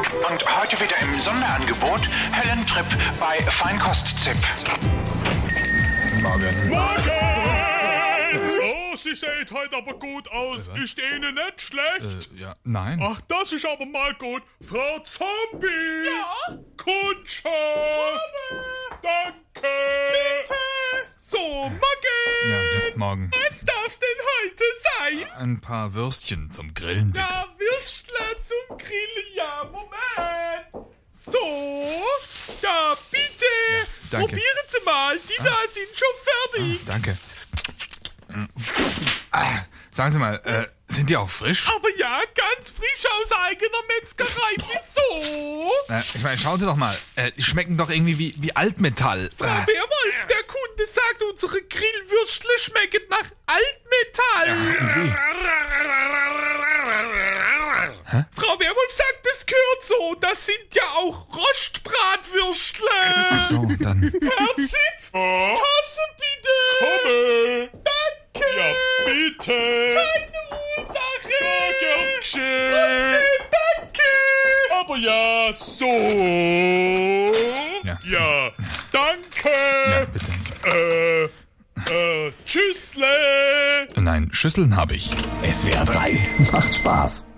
Und heute wieder im Sonderangebot Höllentrip bei Feinkost-Zip. Morgen! Oh, Sie sehen heute aber gut aus. Ist Ihnen nicht schlecht? Ja, nein. Ach, das ist aber mal gut. Frau Zombie! Ja? Kutscher! Danke! Bitte! So, morgen! Ja, morgen. Was darf's denn heute sein? Ein paar Würstchen zum Grillen, bitte. Ja, Würstler zum Grillen, ja, Moment. So, da, bitte. danke. Probieren Sie mal, die da sind schon fertig. Danke. Sagen Sie mal, sind die auch frisch? Aber ja, ganz frisch aus eigener Metzgerei. Wieso? Ich meine, schauen Sie doch mal. Die schmecken doch irgendwie wie Altmetall. Frau Werwolf, der Kunde sagt, unsere Grillwürstle schmecken nach Altmetall. Frau Werwolf sagt, das gehört so. Das sind ja auch Rostbratwürstle. Ach so, dann. Herr Zip, Kasse bitte. Komme. Danke. Ja, bitte. Keine Ursache. Gern geschehen. Trotzdem, danke. Aber ja, so. Ja, danke. Ja, bitte. Tschüssle. Nein, Schüsseln habe ich. SWR 3 macht Spaß.